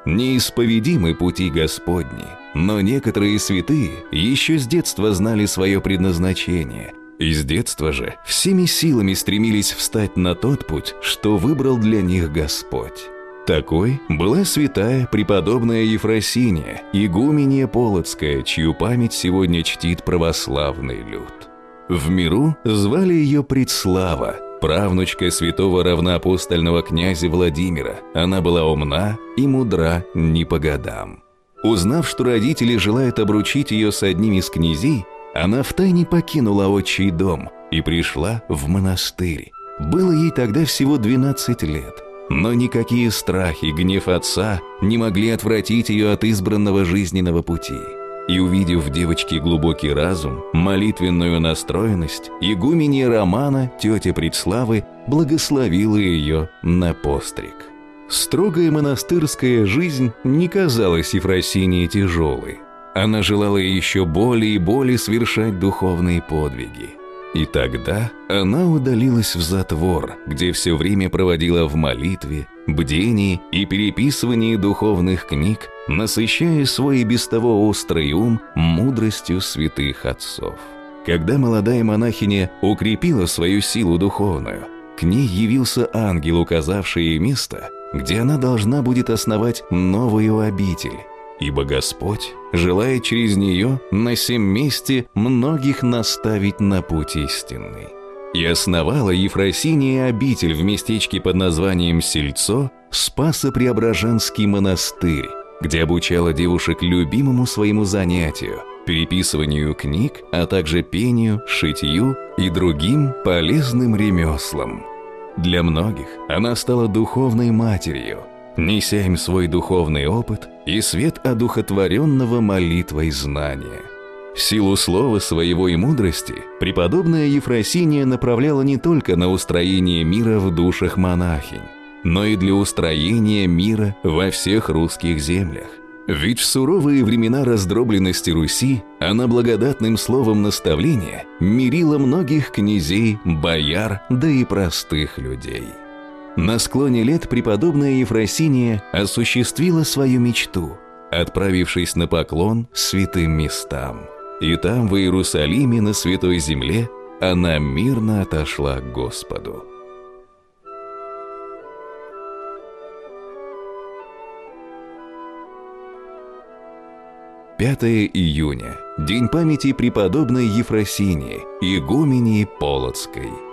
Неисповедимы пути Господни, но некоторые святые еще с детства знали свое предназначение, и с детства же всеми силами стремились встать на тот путь, что выбрал для них Господь. Такой была святая преподобная Ефросиния, игуменья Полоцкая, чью память сегодня чтит православный люд. В миру звали ее Предслава, правнучка святого равноапостольного князя Владимира. Она была умна и мудра не по годам. Узнав, что родители желают обручить ее с одним из князей, она втайне покинула отчий дом и пришла в монастырь. Было ей тогда всего 12 лет. Но никакие страхи, гнев отца не могли отвратить ее от избранного жизненного пути. И увидев в девочке глубокий разум, молитвенную настроенность, игуменья Романа, тетя Предславы, благословила ее на постриг. Строгая монастырская жизнь не казалась Ефросинии тяжелой. Она желала еще более и более совершать духовные подвиги. И тогда она удалилась в затвор, где все время проводила в молитве, бдении и переписывании духовных книг, насыщая свой и без того острый ум мудростью святых отцов. Когда молодая монахиня укрепила свою силу духовную, к ней явился ангел, указавший ей место, где она должна будет основать новую обитель. Ибо Господь желает через нее на сем месте многих наставить на путь истинный. И основала Ефросиния обитель в местечке под названием Сельцо, Спасо-Преображенский монастырь, где обучала девушек любимому своему занятию – переписыванию книг, а также пению, шитью и другим полезным ремеслам. Для многих она стала духовной матерью, неся им свой духовный опыт и свет одухотворенного молитвой знания. Силу слова своего и мудрости преподобная Ефросиния направляла не только на устроение мира в душах монахинь, но и для устроения мира во всех русских землях. Ведь в суровые времена раздробленности Руси она благодатным словом наставления мирила многих князей, бояр, да и простых людей. На склоне лет преподобная Ефросиния осуществила свою мечту, отправившись на поклон святым местам. И там, в Иерусалиме, на Святой Земле, она мирно отошла к Господу. 5 июня – день памяти преподобной Ефросинии, игуменьи Полоцкой.